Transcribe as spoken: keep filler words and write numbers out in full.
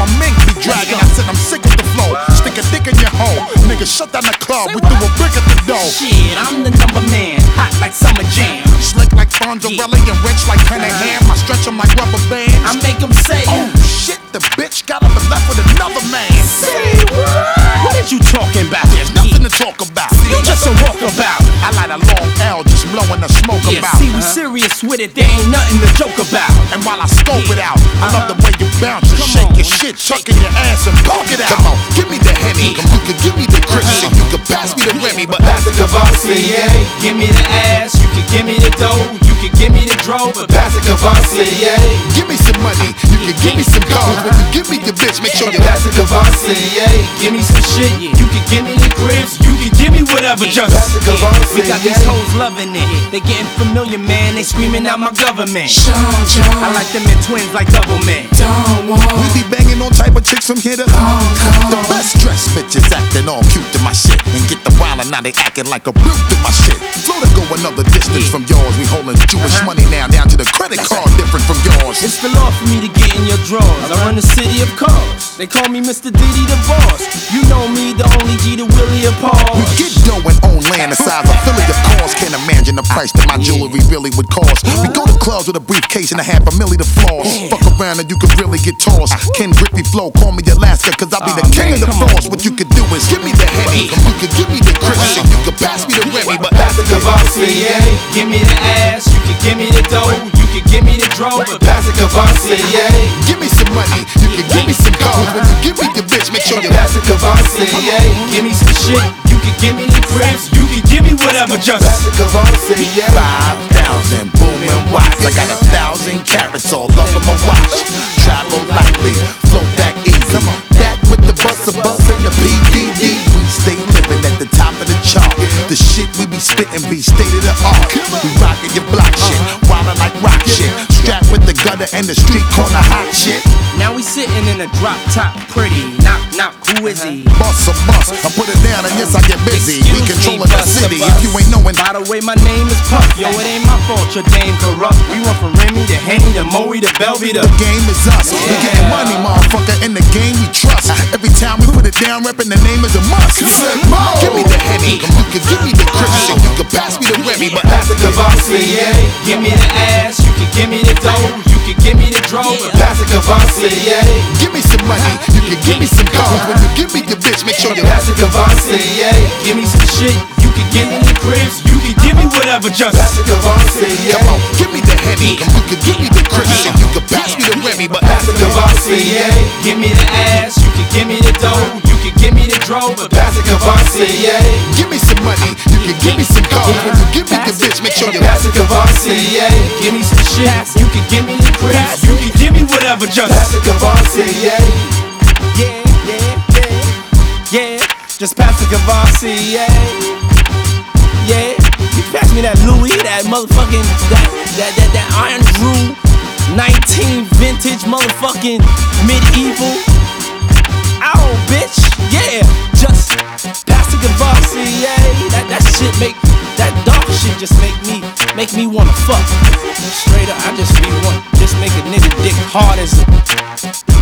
my mink be dragging. I said I'm sick of the flow. Stick a dick in your hole. Nigga, shut down the club. We threw a brick at the door. Shit, I'm the number man. Hot like summer jam. Slick like Fonzarelli and rich like Cunningham. I stretch them like rubber bands. I make them say, oh shit, the bitch got up and left with another man. Say what? What are you talking about? There's nothing to talk about. You just a walkabout. I light a long L, just blowing the smoke yeah, about. See, we serious with it, there ain't nothing to joke about. And while I scope it out, I love the way you bounce and shake your shit, chucking your ass and poke it out. Come on, give me the Henny, you can give me the Christian, you can pass me the Remy, but pass the Cavassier. Give me the ass, you can give me the dough, you can give me the dro, but pass the Cavassier. Give me some money, you can give me some gold. When you give me the bitch, make sure you pass the Cavassier. Give me some shit, you can give me the cribs, you can give me whatever, just pass the Cavassier. We got these hoes loving it, they getting familiar, man, they screaming out my government. I like them in twins like double men. We be banging on type of chicks from here to the best dressed bitches acting all cute to my shit. And get the wild and now they acting like a brute to my shit. Flow to go another distance from yours. We holding Jewish money now down to the credit card, different from yours. It's the law for me to get in your drawers. I run the city of cars. They call me Mister Diddy the boss. You know me, the only G to Willie of Paul. We get dough and own land the size of Philly, of course. Can't imagine the price that my jewelry really would cost. We go to clubs with a briefcase and a half a milli to floss. Fuck around and you could really get tossed. Ken Griffey flow, call me Alaska, cause I'll be the king of the floss. What you could do is give me the Henny, you could give me the Christian, you could pass me the Remy, but pass the Cavassier. Give me the ass, you can give me the dough, you can give me the dro, but pass the Cavassier. Give me some money, you can give me some gold. When you give me the bitch, make sure you pass the Cavassier. Give me some shit, you can give me the cribs, you can give me whatever, just pass the Cavassier. Five thousand booming watts, I got a thousand carats all over my watch. Travel lightly, flow back easy. That with the bus, a bus and the P D D. We stay living at the top of the chart. The shit we be spitting be state of the art. We rockin' your block shit, wildin' like rock shit. Strapped with the gutter and the street corner hot shit. Now we sitting in a drop top, pretty. Knock, knock, who is he? Bust a bus, I put it down and yes I get busy. We controlling the city, if you ain't knowing. By the way, my name is Puff. Yo, it ain't my fault your dame corrupt. We run from Remy to Henny to Moe to Belvy to. The game is us. Yeah. We getting money, motherfucker. In the game we trust. Every time we put it down, reppin' the name is a must. Give me the Henny, you can give me the Christian, you can pass me the Remy, but pass the Cavassier. Give me the ass, you can give me the dough, you can give me the dro, but pass the Cavassier. Give me some money, you can give me some gold. When you give me the bitch, make sure you pass the Cavassier. Give me some shit, you can give me the cribs, you can give me whatever, just pass the Cavassier. Come on, give me the Henny, you can give me the Christian, you can pass me the Remy, but pass the Cavassier. Give me the ass, you can give me the dough, you can give me the dro, but pass the Cavassier. Give me some money, you can give me some gold. When you give me the bitch, make sure you pass the Cavassier. Give me some shit, you can give me the cribs, you can give me whatever, just pass the Cavassier. Yeah, yeah, yeah, yeah, just pass the Cavassier. Yeah, you pass me that Louis, that motherfucking, that, that, that, that Iron Drew nineteen vintage motherfucking medieval. Ow, bitch, yeah, just pass the Cavassier. That, that shit make, that dark shit just make me, make me wanna fuck. Straight up, I just be one, just make a nigga dick hard as a